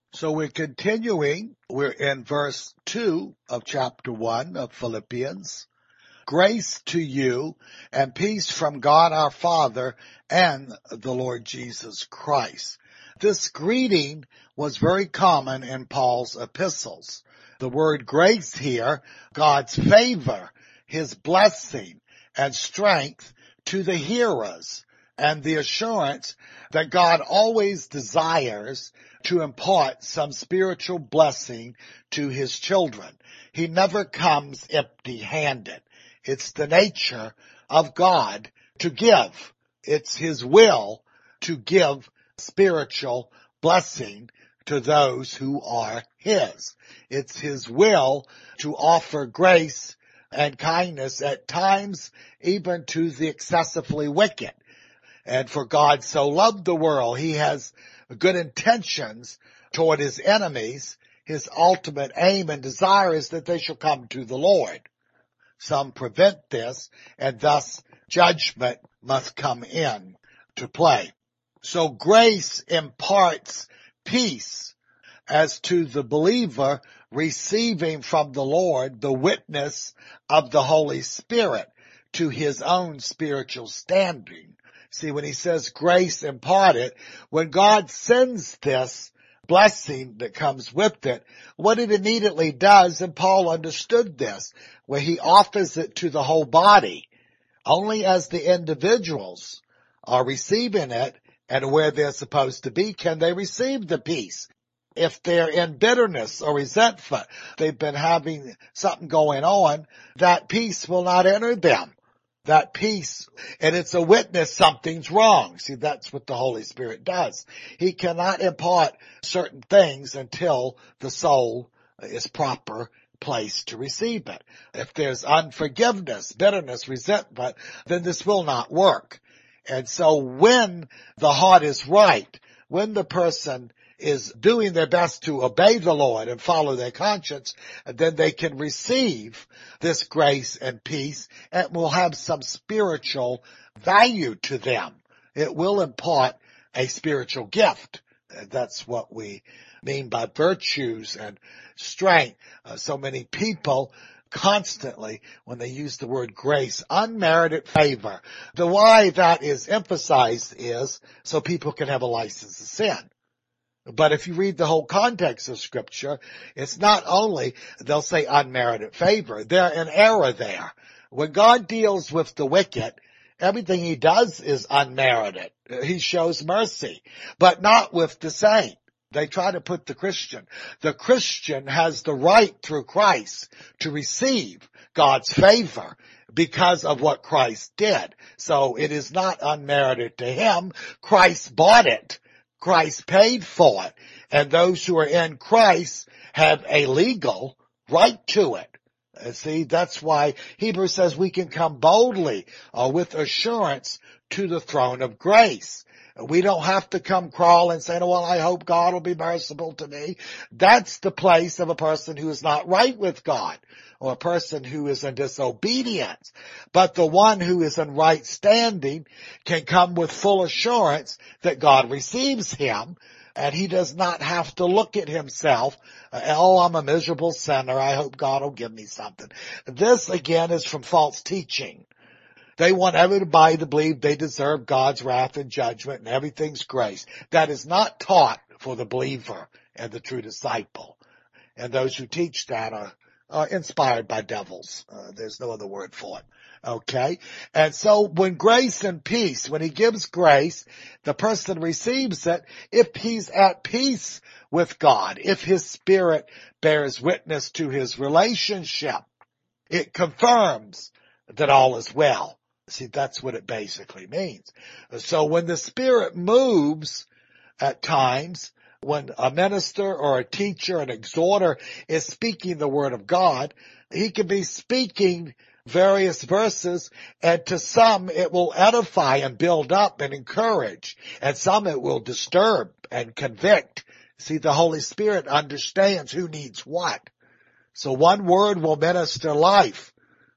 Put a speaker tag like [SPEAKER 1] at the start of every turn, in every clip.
[SPEAKER 1] So we're continuing. We're in verse 2 of chapter 1 of Philippians. Grace to you and peace from God our Father and the Lord Jesus Christ. This greeting was very common in Paul's epistles. The word grace here, God's favor, his blessing and strength to the hearers, and the assurance that God always desires to impart some spiritual blessing to his children. He never comes empty-handed. It's the nature of God to give. It's his will to give spiritual blessing to those who are his. It's his will to offer grace and kindness at times even to the excessively wicked. And for God so loved the world, he has good intentions toward his enemies. His ultimate aim and desire is that they shall come to the Lord. Some prevent this, and thus judgment must come in to play. So grace imparts peace as to the believer receiving from the Lord the witness of the Holy Spirit to his own spiritual standing. See, when he says grace imparted, when God sends this blessing that comes with it, what it immediately does, and Paul understood this, where he offers it to the whole body. Only as the individuals are receiving it and where they're supposed to be can they receive the peace. If they're in bitterness or resentment, they've been having something going on, that peace will not enter them. That peace, and it's a witness something's wrong. See, that's what the Holy Spirit does. He cannot impart certain things until the soul is proper place to receive it. If there's unforgiveness, bitterness, resentment, then this will not work. And so when the heart is right, when the person is doing their best to obey the Lord and follow their conscience, then they can receive this grace and peace and will have some spiritual value to them. It will impart a spiritual gift. That's what we mean by virtues and strength. So many people constantly, when they use the word grace, unmerited favor. The why that is emphasized is so people can have a license to sin. But if you read the whole context of Scripture, it's not only, they'll say unmerited favor. They're in error there. When God deals with the wicked, everything he does is unmerited. He shows mercy, but not with the saint. They try to put the Christian. The Christian has the right through Christ to receive God's favor because of what Christ did. So it is not unmerited to him. Christ bought it. Christ paid for it. And those who are in Christ have a legal right to it. See, that's why Hebrews says we can come boldly with assurance to the throne of grace. We don't have to come crawling saying, well, I hope God will be merciful to me. That's the place of a person who is not right with God or a person who is in disobedience. But the one who is in right standing can come with full assurance that God receives him, and he does not have to look at himself, oh, I'm a miserable sinner, I hope God will give me something. This, again, is from false teaching. They want everybody to believe they deserve God's wrath and judgment and everything's grace. That is not taught for the believer and the true disciple. And those who teach that are inspired by devils. There's no other word for it. Okay? And so when grace and peace, when he gives grace, the person receives it if he's at peace with God, if his spirit bears witness to his relationship. It confirms that all is well. See, that's what it basically means. So when the Spirit moves at times, when a minister or a teacher, an exhorter is speaking the word of God, he can be speaking various verses, and to some it will edify and build up and encourage, and some it will disturb and convict. See, the Holy Spirit understands who needs what. So one word will minister life.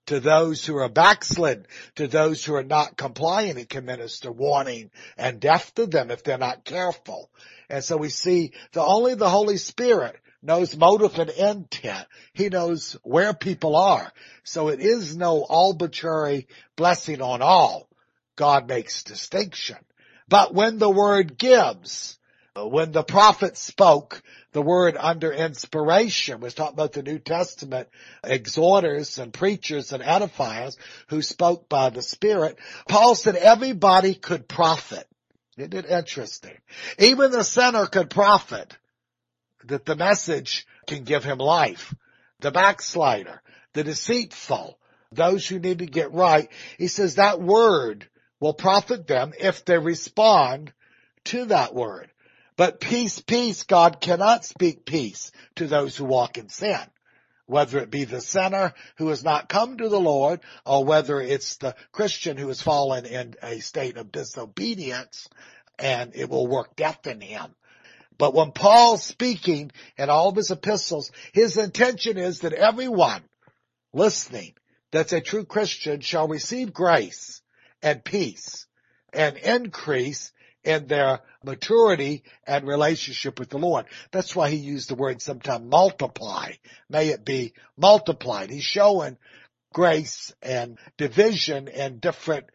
[SPEAKER 1] To those who are backslidden, to those who are not compliant, he can minister warning and death to them if they're not careful. And so we see only the Holy Spirit knows motive and intent. He knows where people are. So it is no arbitrary blessing on all. God makes distinction. But when the word gives, when the prophet spoke, the word under inspiration was talking about the New Testament exhorters and preachers and edifiers who spoke by the Spirit. Paul said everybody could profit. Isn't it interesting? Even the sinner could profit, that the message can give him life. The backslider, the deceitful, those who need to get right. He says that word will profit them if they respond to that word. But peace, peace, God cannot speak peace to those who walk in sin. Whether it be the sinner who has not come to the Lord, or whether it's the Christian who has fallen in a state of disobedience, and it will work death in him. But when Paul's speaking in all of his epistles, his intention is that everyone listening that's a true Christian shall receive grace and peace and increase in their maturity and relationship with the Lord. That's why he used the word sometimes multiply. May it be multiplied. He's showing grace and division in different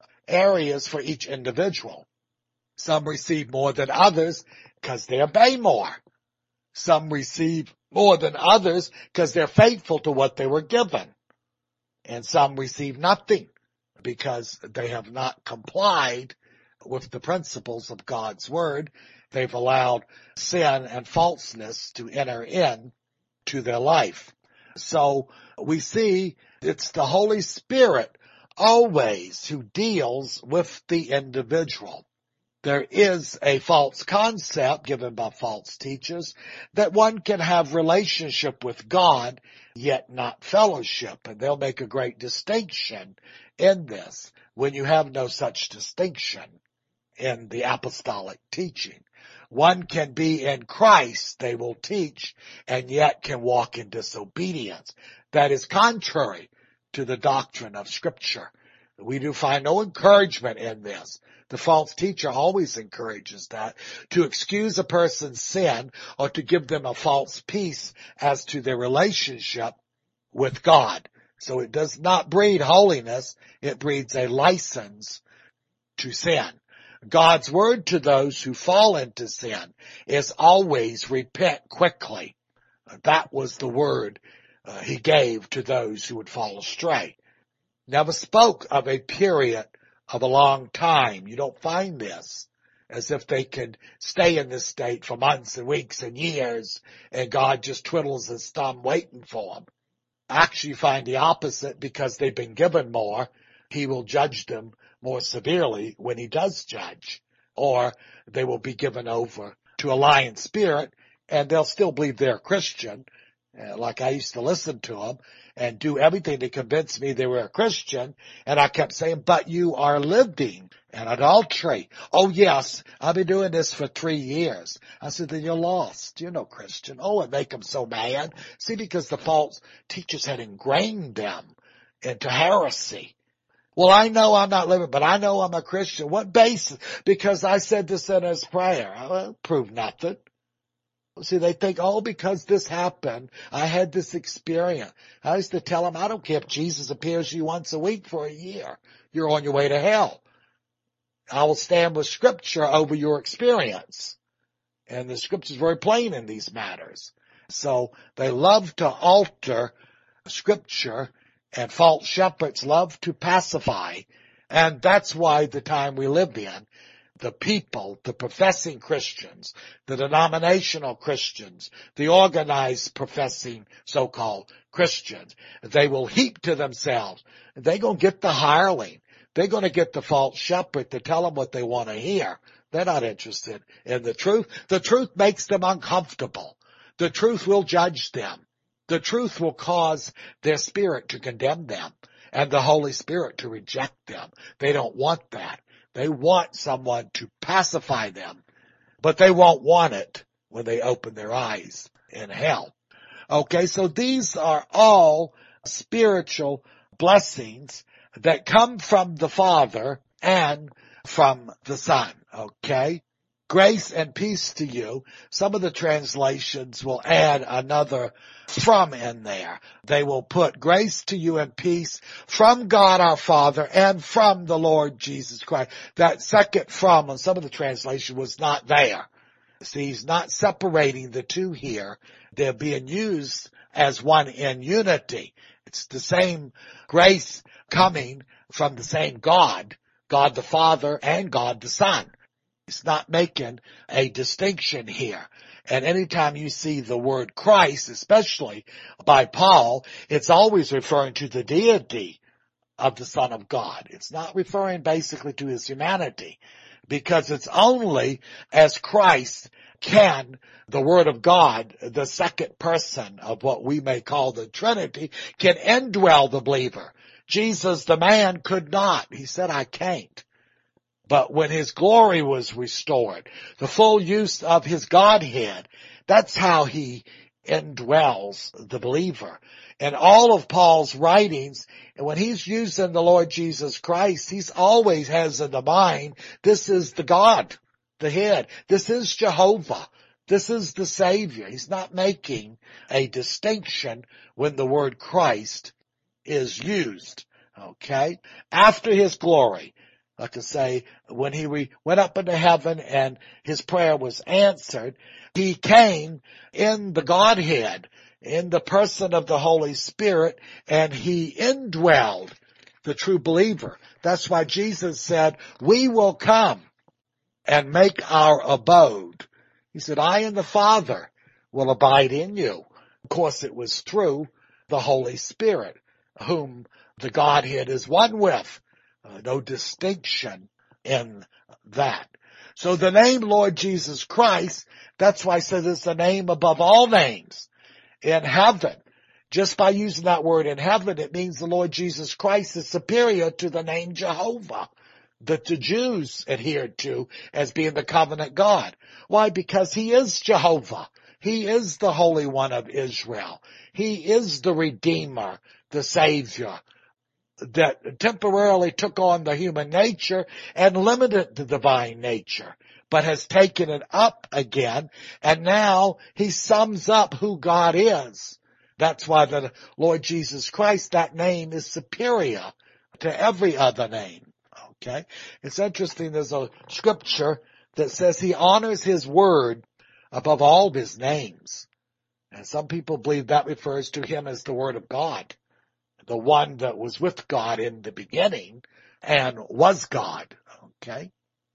[SPEAKER 1] areas for each individual. Some receive more than others because they obey more. Some receive more than others because they're faithful to what they were given. And some receive nothing because they have not complied with the principles of God's word. They've allowed sin and falseness to enter in to their life. So we see it's the Holy Spirit always who deals with the individual. There is a false concept given by false teachers that one can have relationship with God yet not fellowship, and they'll make a great distinction in this when you have no such distinction in the apostolic teaching. One can be in Christ, they will teach, and yet can walk in disobedience. That is contrary to the doctrine of Scripture. We do find no encouragement in this. The false teacher always encourages that, to excuse a person's sin or to give them a false peace as to their relationship with God. So it does not breed holiness, it breeds a license to sin. God's word to those who fall into sin is always repent quickly. That was the word he gave to those who would fall astray. Never spoke of a period of a long time. You don't find this as if they could stay in this state for months and weeks and years and God just twiddles his thumb waiting for them. Actually, you find the opposite, because they've been given more. He will judge them more severely when he does judge, or they will be given over to a lying spirit and they'll still believe they're a Christian. Like I used to listen to them and do everything to convince me they were a Christian. And I kept saying, but you are living in adultery. Oh yes, I've been doing this for 3 years. I said, then you're lost. You're no Christian. Oh, it make them so mad. See, because the false teachers had ingrained them into heresy. Well, I know I'm not living, but I know I'm a Christian. What basis? Because I said the sinner's prayer. Well, prove nothing. See, they think, oh, because this happened, I had this experience. I used to tell them, I don't care if Jesus appears to you once a week for a year. You're on your way to hell. I will stand with Scripture over your experience. And the Scripture is very plain in these matters. So they love to alter Scripture, and false shepherds love to pacify. And that's why the time we live in, the people, the professing Christians, the denominational Christians, the organized professing so-called Christians, they will heap to themselves. They're going to get the hireling. They're going to get the false shepherd to tell them what they want to hear. They're not interested in the truth. The truth makes them uncomfortable. The truth will judge them. The truth will cause their spirit to condemn them and the Holy Spirit to reject them. They don't want that. They want someone to pacify them, but they won't want it when they open their eyes in hell. Okay, so these are all spiritual blessings that come from the Father and from the Son. Okay? Grace and peace to you. Some of the translations will add another from in there. They will put grace to you and peace from God our Father and from the Lord Jesus Christ. That second from on some of the translation was not there. See, he's not separating the two here. They're being used as one in unity. It's the same grace coming from the same God, God the Father and God the Son. It's not making a distinction here. And anytime you see the word Christ, especially by Paul, it's always referring to the deity of the Son of God. It's not referring basically to his humanity, because it's only as Christ can the Word of God, the second person of what we may call the Trinity, can indwell the believer. Jesus, the man, could not. He said, I can't. But when his glory was restored, the full use of his Godhead, that's how he indwells the believer. And all of Paul's writings, and when he's using the Lord Jesus Christ, he's always has in the mind, this is the God, the head. This is Jehovah. This is the Savior. He's not making a distinction when the word Christ is used. Okay? After his glory, like I say, when he went up into heaven and his prayer was answered, he came in the Godhead, in the person of the Holy Spirit, and he indwelled the true believer. That's why Jesus said, we will come and make our abode. He said, I and the Father will abide in you. Of course, it was through the Holy Spirit, whom the Godhead is one with. No distinction in that. So the name Lord Jesus Christ, that's why I said it's the name above all names in heaven. Just by using that word in heaven, it means the Lord Jesus Christ is superior to the name Jehovah that the Jews adhered to as being the covenant God. Why? Because he is Jehovah. He is the Holy One of Israel. He is the Redeemer, the Savior, that temporarily took on the human nature and limited the divine nature, but has taken it up again, and now he sums up who God is. That's why the Lord Jesus Christ, that name is superior to every other name. Okay? It's interesting, there's a scripture that says he honors his word above all his names. And some people believe that refers to him as the Word of God, the one that was with God in the beginning and was God. Okay?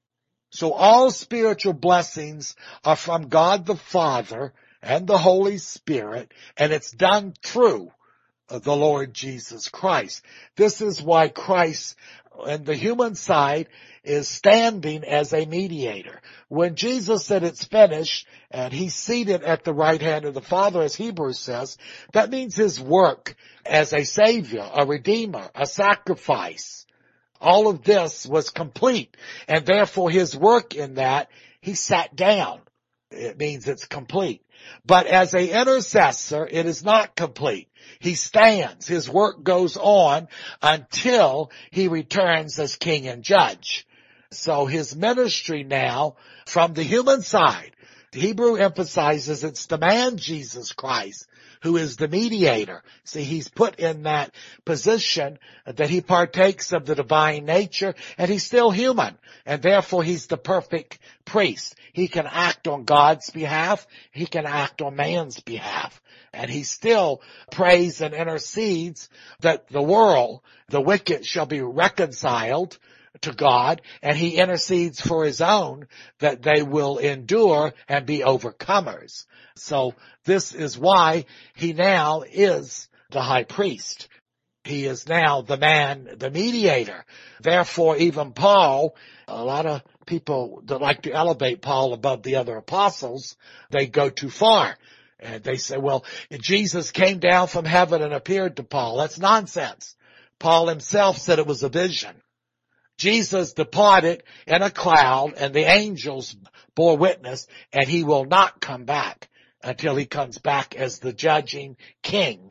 [SPEAKER 1] So all spiritual blessings are from God the Father and the Holy Spirit, and it's done through the Lord Jesus Christ. This is why Christ, on the human side, is standing as a mediator. When Jesus said it's finished, and he's seated at the right hand of the Father, as Hebrews says, that means his work as a Savior, a Redeemer, a sacrifice, all of this was complete. And therefore his work in that, he sat down. It means it's complete. But as an intercessor, it is not complete. He stands. His work goes on until he returns as king and judge. So his ministry now, from the human side, the Hebrew emphasizes it's the man Jesus Christ who is the mediator. See, he's put in that position that he partakes of the divine nature, and he's still human, and therefore he's the perfect priest. He can act on God's behalf. He can act on man's behalf. And he still prays and intercedes that the world, the wicked, shall be reconciled to God, and he intercedes for his own that they will endure and be overcomers. So this is why he now is the high priest. He is now the man, the mediator. Therefore, even Paul, a lot of people that like to elevate Paul above the other apostles, they go too far. And they say, well, Jesus came down from heaven and appeared to Paul. That's nonsense. Paul himself said it was a vision. Jesus departed in a cloud, and the angels bore witness, and he will not come back until he comes back as the judging king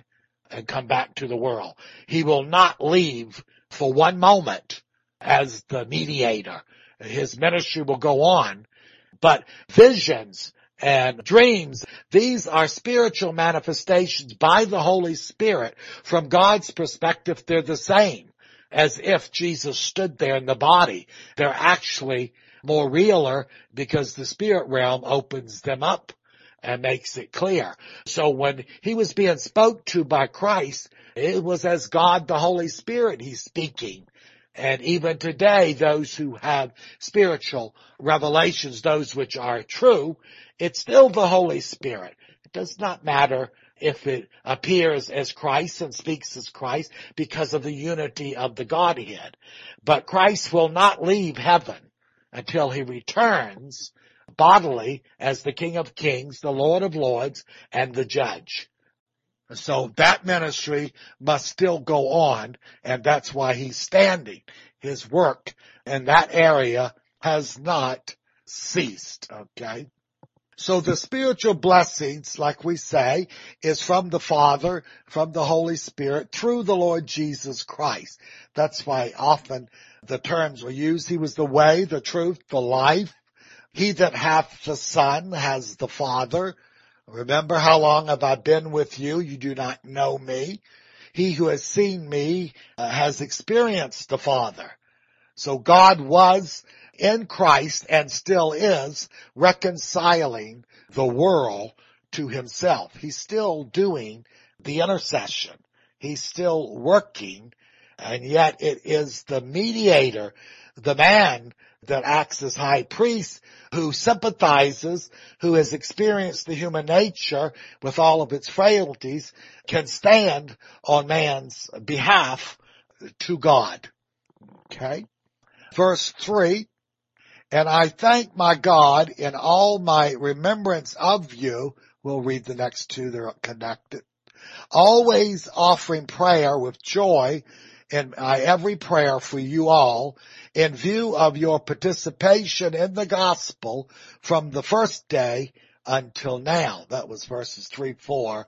[SPEAKER 1] and come back to the world. He will not leave for one moment as the mediator. His ministry will go on, but visions and dreams, these are spiritual manifestations by the Holy Spirit. From God's perspective, they're the same as if Jesus stood there in the body. They're actually more realer because the spirit realm opens them up and makes it clear. So when he was being spoke to by Christ, it was as God the Holy Spirit he's speaking. And even today, those who have spiritual revelations, those which are true, it's still the Holy Spirit. It does not matter if it appears as Christ and speaks as Christ because of the unity of the Godhead. But Christ will not leave heaven until he returns bodily as the King of Kings, the Lord of Lords, and the Judge. So that ministry must still go on, and that's why he's standing. His work in that area has not ceased, okay? So the spiritual blessings, like we say, is from the Father, from the Holy Spirit, through the Lord Jesus Christ. That's why often the terms were used. He was the way, the truth, the life. He that hath the Son has the Father. Remember, how long have I been with you? You do not know me. He who has seen me has experienced the Father. So God was in Christ and still is reconciling the world to himself. He's still doing the intercession. He's still working, and yet it is the mediator, the man that acts as high priest, who sympathizes, who has experienced the human nature with all of its frailties, can stand on man's behalf to God. Okay? Verse 3, and I thank my God in all my remembrance of you. We'll read the next two, they're connected. Always offering prayer with joy in my every prayer for you all, in view of your participation in the gospel from the first day until now. That was verses 3, 4,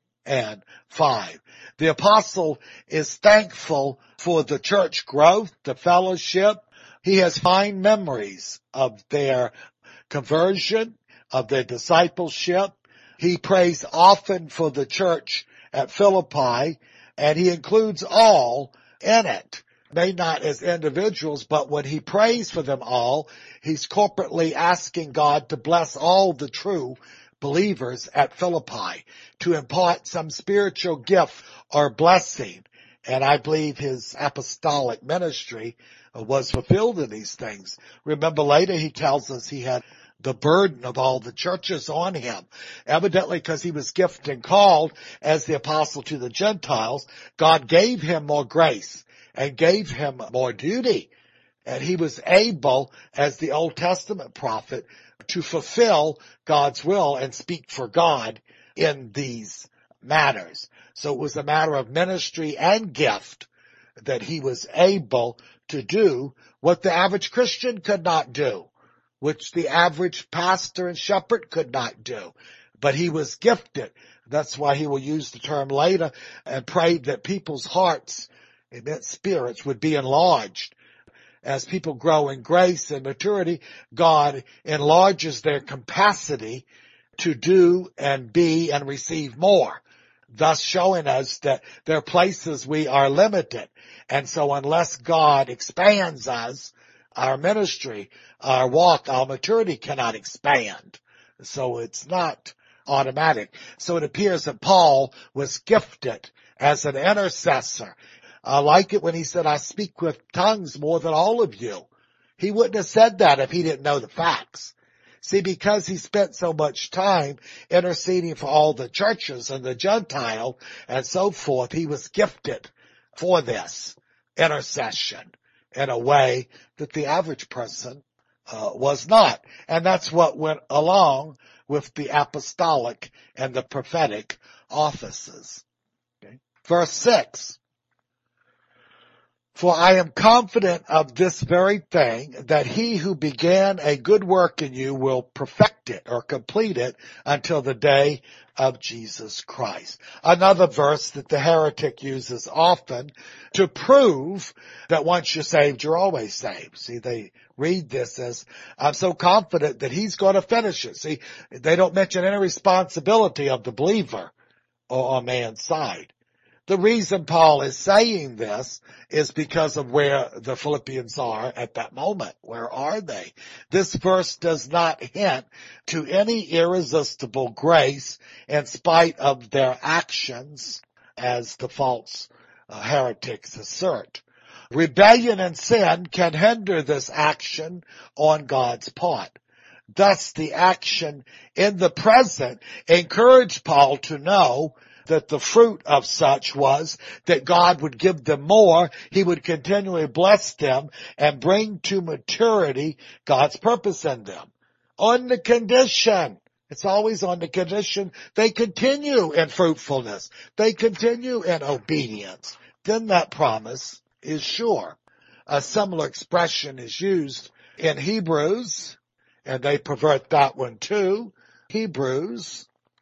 [SPEAKER 1] and 5. The apostle is thankful for the church growth, the fellowship. He has fine memories of their conversion, of their discipleship. He prays often for the church at Philippi, and he includes all in it. May not as individuals, but when he prays for them all, he's corporately asking God to bless all the true believers at Philippi, to impart some spiritual gift or blessing. And I believe his apostolic ministry was fulfilled in these things. Remember later he tells us he had the burden of all the churches on him. Evidently because he was gifted and called as the apostle to the Gentiles, God gave him more grace and gave him more duty. And he was able, as the Old Testament prophet, to fulfill God's will and speak for God in these matters. So it was a matter of ministry and gift that he was able to do what the average Christian could not do, which the average pastor and shepherd could not do. But he was gifted. That's why he will use the term later and pray that people's hearts and their spirits would be enlarged. As people grow in grace and maturity, God enlarges their capacity to do and be and receive more, thus showing us that there are places we are limited. And so unless God expands us, our ministry, our walk, our maturity cannot expand. So it's not automatic. So it appears that Paul was gifted as an intercessor. I like it when he said, I speak with tongues more than all of you. He wouldn't have said that if he didn't know the facts. See, because he spent so much time interceding for all the churches and the Gentile and so forth, he was gifted for this intercession in a way that the average person was not. And that's what went along with the apostolic and the prophetic offices. Okay. Verse 6. For I am confident of this very thing, that he who began a good work in you will perfect it or complete it until the day of Jesus Christ. Another verse that the heretic uses often to prove that once you're saved, you're always saved. See, they read this as, I'm so confident that he's going to finish it. See, they don't mention any responsibility of the believer or on man's side. The reason Paul is saying this is because of where the Philippians are at that moment. Where are they? This verse does not hint to any irresistible grace in spite of their actions, as the false heretics assert. Rebellion and sin can hinder this action on God's part. Thus, the action in the present encouraged Paul to know that the fruit of such was that God would give them more, he would continually bless them and bring to maturity God's purpose in them. On the condition, it's always on the condition, they continue in fruitfulness, they continue in obedience. Then that promise is sure. A similar expression is used in Hebrews, and they pervert that one too. Hebrews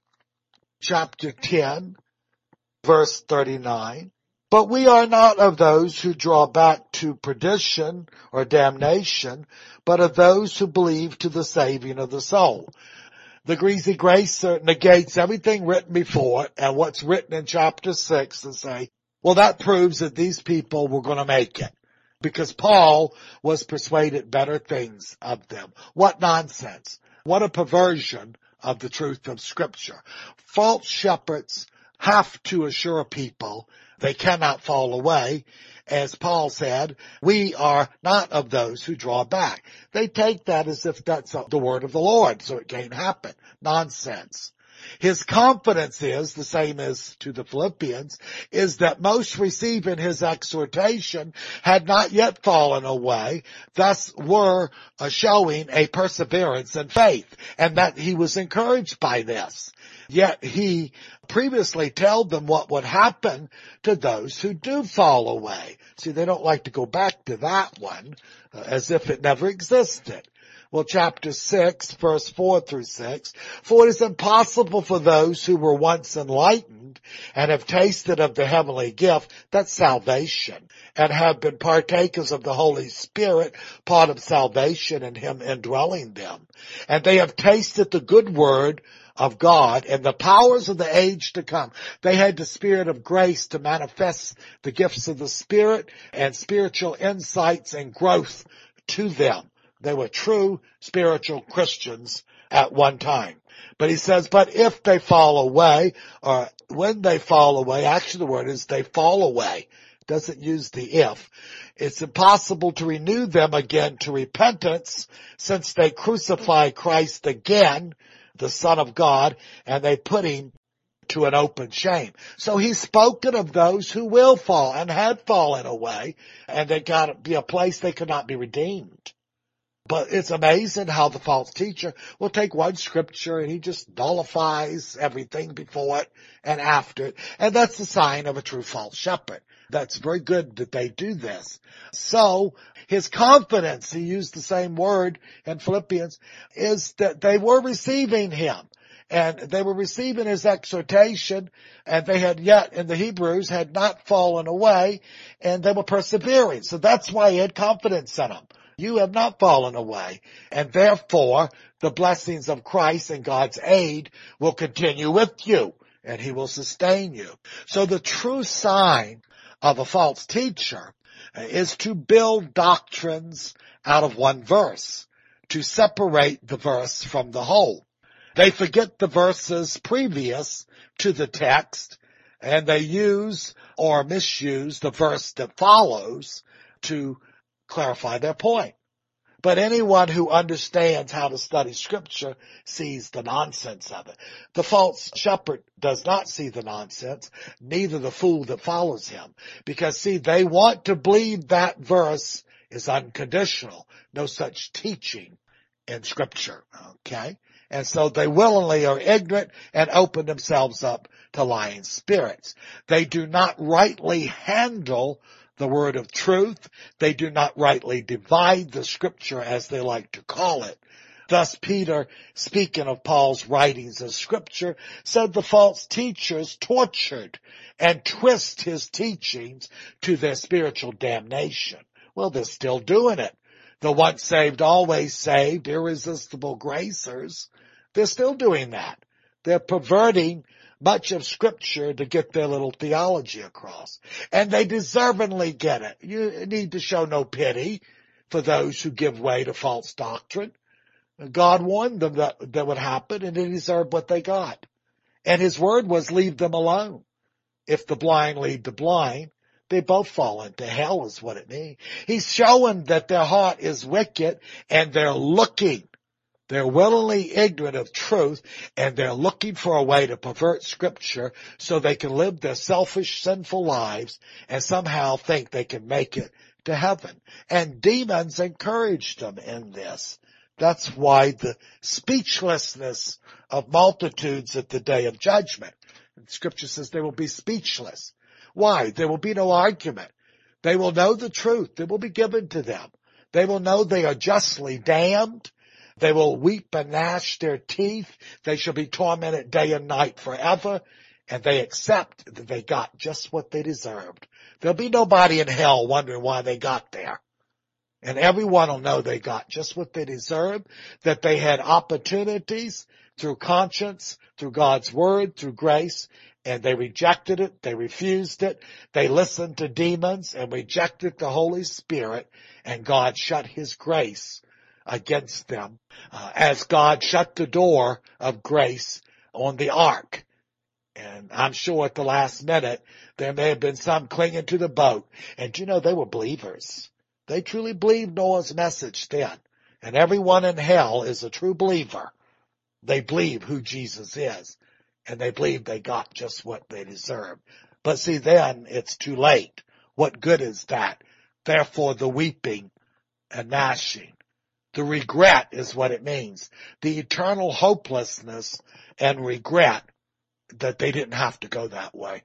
[SPEAKER 1] chapter 10, verse 39. But we are not of those who draw back to perdition or damnation, but of those who believe to the saving of the soul. The greasy grace negates everything written before and what's written in chapter 6 and say, well, that proves that these people were going to make it because Paul was persuaded better things of them. What nonsense. What a perversion of the truth of Scripture. False shepherds have to assure people they cannot fall away. As Paul said, we are not of those who draw back. They take that as if that's the word of the Lord, so it can't happen. Nonsense. His confidence is, the same as to the Philippians, is that most receiving his exhortation had not yet fallen away, thus were showing a perseverance in faith, and that he was encouraged by this. Yet he previously told them what would happen to those who do fall away. See, they don't like to go back to that one as if it never existed. Well, chapter 6, verse 4 through 6, for it is impossible for those who were once enlightened and have tasted of the heavenly gift, that's salvation, and have been partakers of the Holy Spirit, part of salvation and him indwelling them. And they have tasted the good word of God and the powers of the age to come. They had the Spirit of grace to manifest the gifts of the Spirit and spiritual insights and growth to them. They were true spiritual Christians at one time. But he says, but if they fall away, or when they fall away, actually the word is they fall away. Doesn't use the if. It's impossible to renew them again to repentance, since they crucify Christ again, the Son of God, and they put him to an open shame. So he's spoken of those who will fall and had fallen away, and they got to be a place they could not be redeemed. But it's amazing how the false teacher will take one scripture and he just nullifies everything before it and after it. And that's the sign of a true false shepherd. That's very good that they do this. So his confidence, he used the same word in Philippians, is that they were receiving him. And they were receiving his exhortation, and they had yet, in the Hebrews, had not fallen away, and they were persevering. So that's why he had confidence in them. You have not fallen away, and therefore the blessings of Christ and God's aid will continue with you, and he will sustain you. So the true sign of a false teacher is to build doctrines out of one verse, to separate the verse from the whole. They forget the verses previous to the text, and they use or misuse the verse that follows to clarify their point. But anyone who understands how to study Scripture sees the nonsense of it. The false shepherd does not see the nonsense, neither the fool that follows him. Because, see, they want to believe that verse is unconditional. No such teaching in Scripture, okay? And so they willingly are ignorant and open themselves up to lying spirits. They do not rightly handle the word of truth. They do not rightly divide the scripture, as they like to call it. Thus Peter, speaking of Paul's writings of scripture, said the false teachers tortured and twist his teachings to their spiritual damnation. Well, they're still doing it. The once saved, always saved, irresistible gracers, they're still doing that. They're perverting much of scripture to get their little theology across. And they deservingly get it. You need to show no pity for those who give way to false doctrine. God warned them that would happen, and they deserved what they got. And his word was, leave them alone. If the blind lead the blind, they both fall into hell, is what it means. He's showing that their heart is wicked, and they're looking. They're willingly ignorant of truth, and they're looking for a way to pervert scripture so they can live their selfish, sinful lives and somehow think they can make it to heaven. And demons encourage them in this. That's why the speechlessness of multitudes at the day of judgment. Scripture says they will be speechless. Why? There will be no argument. They will know the truth. It will be given to them. They will know they are justly damned. They will weep and gnash their teeth. They shall be tormented day and night forever. And they accept that they got just what they deserved. There'll be nobody in hell wondering why they got there. And everyone will know they got just what they deserved, that they had opportunities through conscience, through God's word, through grace, and they rejected it, they refused it, they listened to demons and rejected the Holy Spirit, and God shut his grace against them, as God shut the door of grace on the ark. And I'm sure at the last minute, there may have been some clinging to the boat, and you know, they were believers. They truly believed Noah's message then. And everyone in hell is a true believer. They believe who Jesus is. And they believe they got just what they deserve. But see, then it's too late. What good is that? Therefore, the weeping and gnashing. The regret is what it means. The eternal hopelessness and regret that they didn't have to go that way.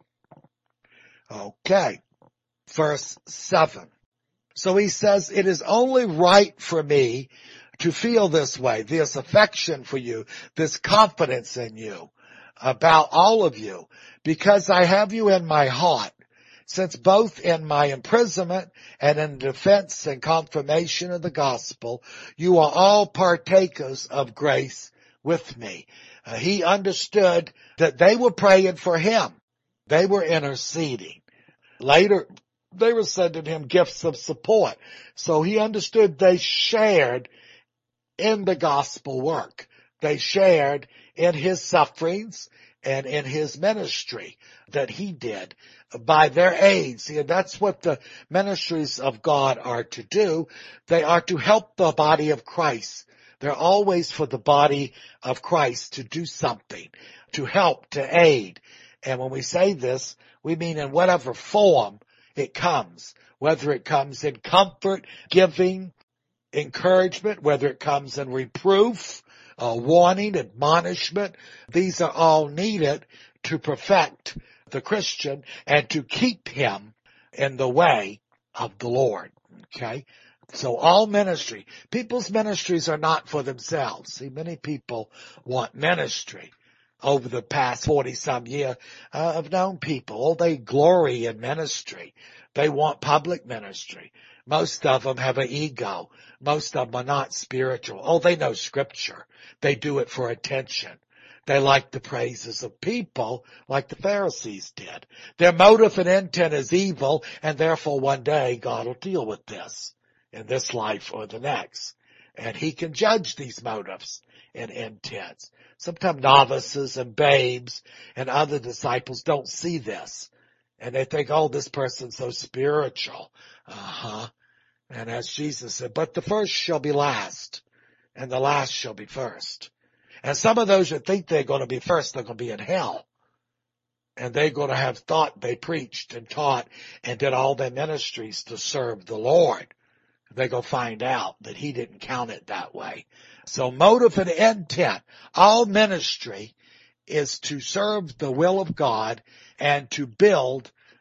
[SPEAKER 1] Okay. Verse 7. So he says, it is only right for me to feel this way, this affection for you, this confidence in you, about all of you, because I have you in my heart, since both in my imprisonment and in defense and confirmation of the gospel, you are all partakers of grace with me. He understood that they were praying for him. They were interceding. Later, they were sending him gifts of support. So he understood they shared in the gospel work. They shared in his sufferings and in his ministry that he did by their aid. See, and that's what the ministries of God are to do. They are to help the body of Christ. They're always for the body of Christ to do something, to help, to aid. And when we say this, we mean in whatever form it comes, whether it comes in comfort, giving, encouragement, whether it comes in reproof, warning, admonishment. These are all needed to perfect the Christian and to keep him in the way of the Lord. Okay? So all ministry, people's ministries are not for themselves. See, many people want ministry. Over the past 40-some years, I've known people, they glory in ministry. They want public ministry. Most of them have an ego. Most of them are not spiritual. They know scripture. They do it for attention. They like the praises of people like the Pharisees did. Their motive and intent is evil, and therefore one day God will deal with this in this life or the next. And he can judge these motives and intents. Sometimes novices and babes and other disciples don't see this. And they think, this person's so spiritual. And as Jesus said, but the first shall be last, and the last shall be first. And some of those that think they're going to be first, they're going to be in hell. And they're going to have thought they preached and taught and did all their ministries to serve the Lord. They're going to find out that he didn't count it that way. So motive and intent, all ministry is to serve the will of God and to build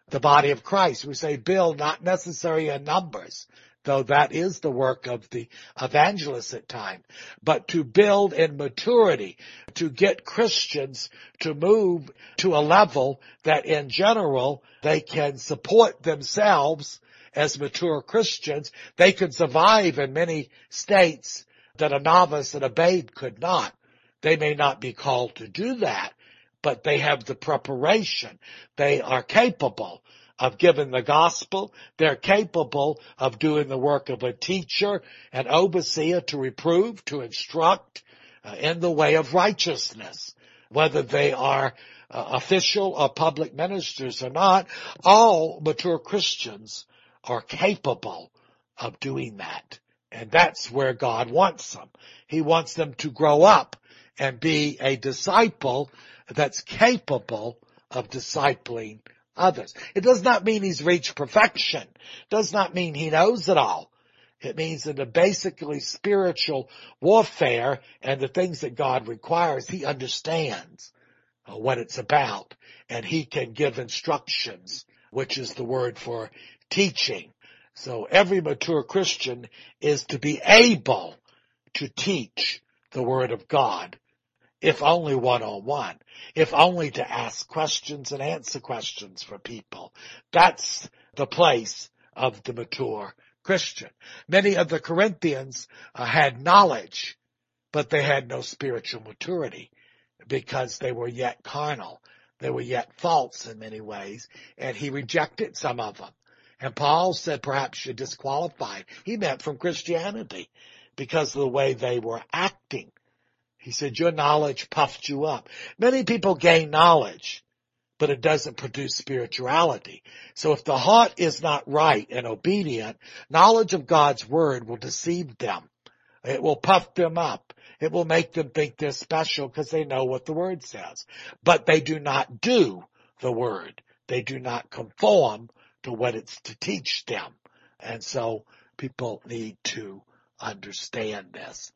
[SPEAKER 1] the body of Christ. We say build, not necessarily in numbers, though that is the work of the evangelists at times, but to build in maturity, to get Christians to move to a level that in general they can support themselves as mature Christians. They can survive in many states that a novice and a babe could not. They may not be called to do that, but they have the preparation. They are capable of giving the gospel. They're capable of doing the work of a teacher, an overseer, to reprove, to instruct in the way of righteousness. Whether they are official or public ministers or not, all mature Christians are capable of doing that. And that's where God wants them. He wants them to grow up and be a disciple that's capable of discipling others. It does not mean he's reached perfection. It does not mean he knows it all. It means in the basically spiritual warfare and the things that God requires, he understands what it's about, and he can give instructions, which is the word for teaching. So every mature Christian is to be able to teach the Word of God, if only one-on-one, if only to ask questions and answer questions for people. That's the place of the mature Christian. Many of the Corinthians had knowledge, but they had no spiritual maturity because they were yet carnal. They were yet false in many ways, and he rejected some of them. And Paul said perhaps you're disqualified. He meant from Christianity because of the way they were acting. He said your knowledge puffed you up. Many people gain knowledge, but it doesn't produce spirituality. So if the heart is not right and obedient, knowledge of God's word will deceive them. It will puff them up. It will make them think they're special because they know what the word says. But they do not do the word. They do not conform to what it's to teach them. And so people need to understand this.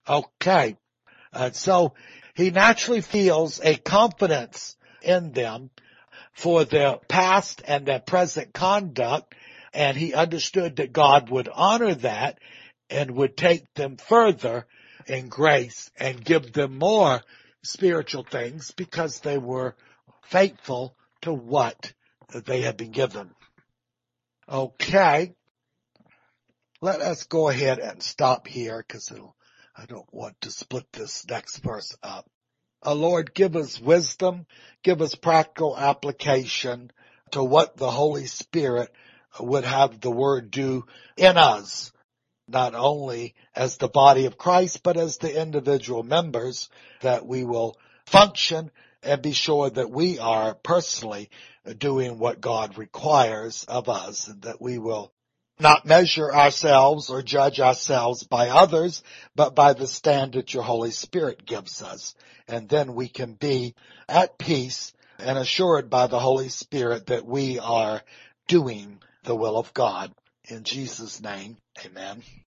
[SPEAKER 1] Okay. So he naturally feels a confidence in them for their past and their present conduct, and he understood that God would honor that and would take them further in grace and give them more spiritual things because they were faithful to what they had been given. Okay, let us go ahead and stop here because I don't want to split this next verse up. Lord, give us wisdom, give us practical application to what the Holy Spirit would have the Word do in us, not only as the body of Christ, but as the individual members, that we will function and be sure that we are personally doing what God requires of us, and that we will not measure ourselves or judge ourselves by others, but by the standard your Holy Spirit gives us. And then we can be at peace and assured by the Holy Spirit that we are doing the will of God. In Jesus' name, amen.